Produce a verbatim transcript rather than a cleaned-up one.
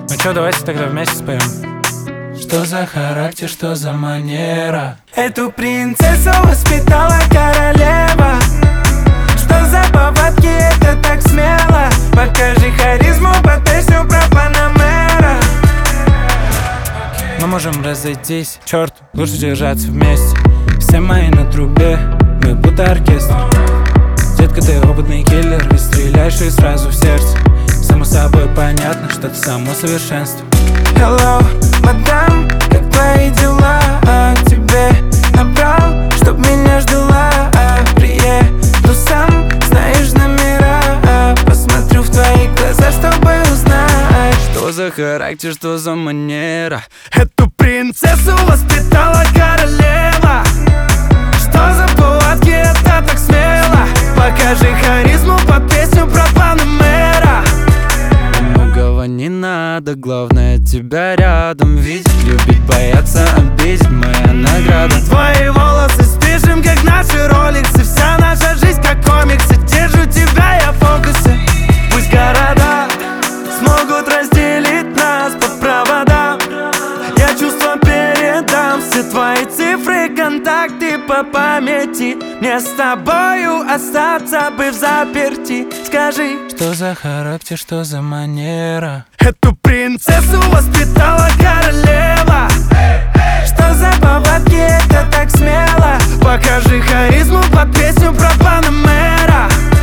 Ну чё, давайте тогда вместе споем. Что за характер, что за манера? Эту принцессу воспитала королева. Что за повадки, это так смело. Покажи харизму под песню про Панамера. Мы можем разойтись, черт, лучше держаться вместе. Все мои на трубе, мы будто оркестр. Детка, ты опытный киллер, и стреляешь и сразу в сердце. Само собой понятно, что ты само совершенство. Hello, мадам, как твои дела? А тебе набрал, чтоб меня ждала. а Приеду сам, знаешь номера. а Посмотрю в твои глаза, чтобы узнать. Что за характер, что за манера? Эту принцессу воспитала королева. Что за повадки, это так смело. Покажи харизму под песню про Панамера. Многого не надо, главное тебя рядом видеть. Любить, бояться, обидеть, моя награда. Твои волосы спешим, как наши роликсы. Вся наша жизнь как комиксы. Держу тебя я в фокусе. Пусть города смогут разделить нас по проводам. Я чувства передам, все твои цифры, контакты по памяти. Мне с тобою остаться бы в заперти. Скажи, что за характер, что за манера? Эту принцессу воспитала королева. Что за повадки, это так смело. Покажи харизму под песню про Панамера.